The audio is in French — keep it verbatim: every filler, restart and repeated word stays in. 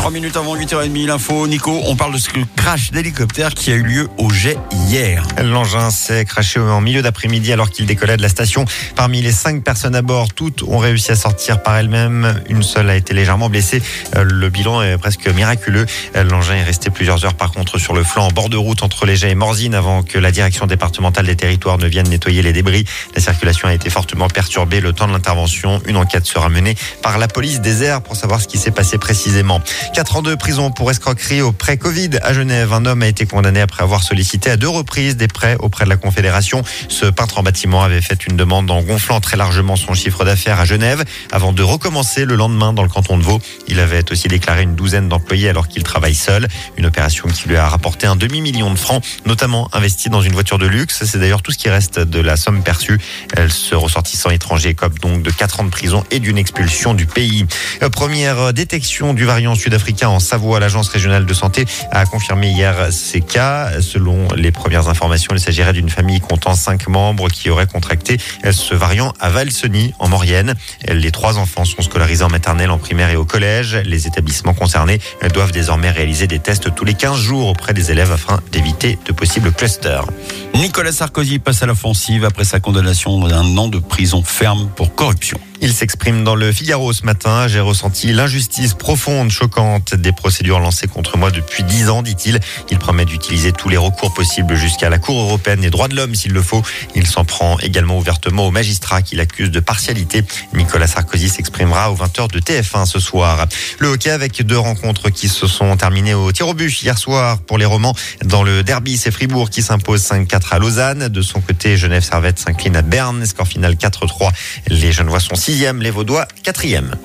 Trois minutes avant huit heures trente, l'info. Nico, on parle de ce crash d'hélicoptère qui a eu lieu au Jet hier. L'engin s'est crashé en milieu d'après-midi alors qu'il décollait de la station. Parmi les cinq personnes à bord, toutes ont réussi à sortir par elles-mêmes. Une seule a été légèrement blessée. Le bilan est presque miraculeux. L'engin est resté plusieurs heures par contre sur le flanc en bord de route entre les Jets et Morzine avant que la direction départementale des territoires ne vienne nettoyer les débris. La circulation a été fortement perturbée le temps de l'intervention. Une enquête sera menée par la police des airs pour savoir ce qui s'est passé précisément. Quatre ans de prison pour escroquerie au prêt Covid à Genève. Un homme a été condamné après avoir sollicité à deux reprises des prêts auprès de la Confédération. Ce peintre en bâtiment avait fait une demande en gonflant très largement son chiffre d'affaires à Genève avant de recommencer le lendemain dans le canton de Vaud. Il avait aussi déclaré une douzaine d'employés alors qu'il travaille seul. Une opération qui lui a rapporté un demi-million de francs, notamment investi dans une voiture de luxe. C'est d'ailleurs tout ce qui reste de la somme perçue. Ce ressortissant étranger écope donc de quatre ans de prison et d'une expulsion du pays. Première détection du variant sud-africain en Savoie. L'agence régionale de santé a confirmé hier ces cas. Selon les premières informations, il s'agirait d'une famille comptant cinq membres qui auraient contracté ce variant à Valseny, en Maurienne. Les trois enfants sont scolarisés en maternelle, en primaire et au collège. Les établissements concernés doivent désormais réaliser des tests tous les quinze jours auprès des élèves afin d'éviter de possibles clusters. Nicolas Sarkozy passe à l'offensive après sa condamnation d'un an de prison ferme pour corruption. Il s'exprime dans le Figaro ce matin. J'ai ressenti l'injustice profonde, choquante des procédures lancées contre moi depuis dix ans, dit-il. Il promet d'utiliser tous les recours possibles jusqu'à la Cour européenne des droits de l'homme s'il le faut. Il s'en prend également ouvertement aux magistrats qu'il accuse de partialité. Nicolas Sarkozy s'exprimera aux vingt heures de T F un ce soir. Le hockey avec deux rencontres qui se sont terminées au tir au but hier soir pour les Romans. Dans le derby, c'est Fribourg qui s'impose cinq quatre à Lausanne. De son côté, Genève Servette s'incline à Berne. Score final quatre trois. Les Genevois sont sixième, les Vaudois quatrième.